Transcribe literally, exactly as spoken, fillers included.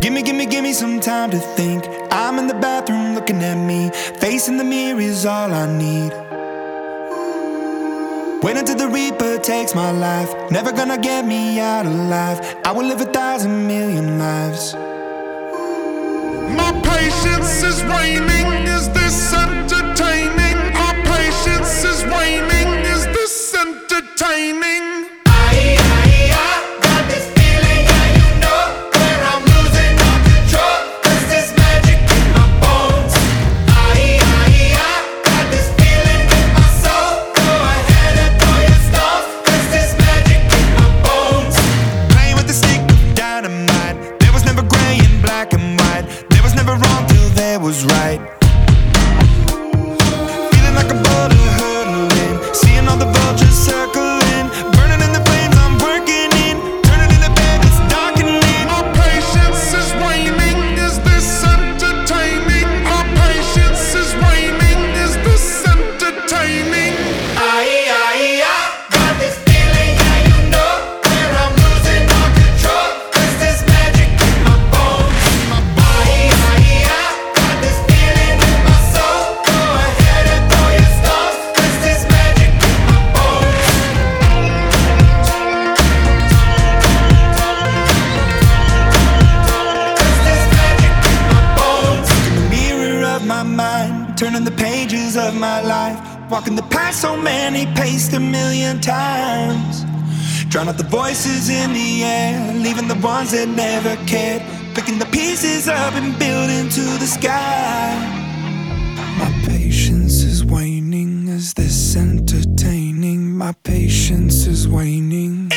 Gimme, gimme, gimme some time to think. I'm in the bathroom looking at me. Facing the mirror is all I need. Wait until the Reaper takes my life. Never gonna get me out alive. I will live a thousand million lives. My patience is waning. Is this entertaining? My patience is waning. Is this entertaining? Was right. Feeling like a boulder hurtling, seeing all the vultures circling, burning in the flames I'm working in, turning in the bed it's darkening. My patience is waning. Is this entertaining? My patience is waning. Is this entertaining? Aye, aye, I got this feeling, yeah, you know, where I'm losing all control. Cause there's magic in my bones. Aye, aye, I turning the pages of my life, walking the path so many paced a million times. Drown out the voices in the air, leaving the ones that never cared, picking the pieces up and building to the sky. My patience is waning. Is this entertaining? My patience is waning.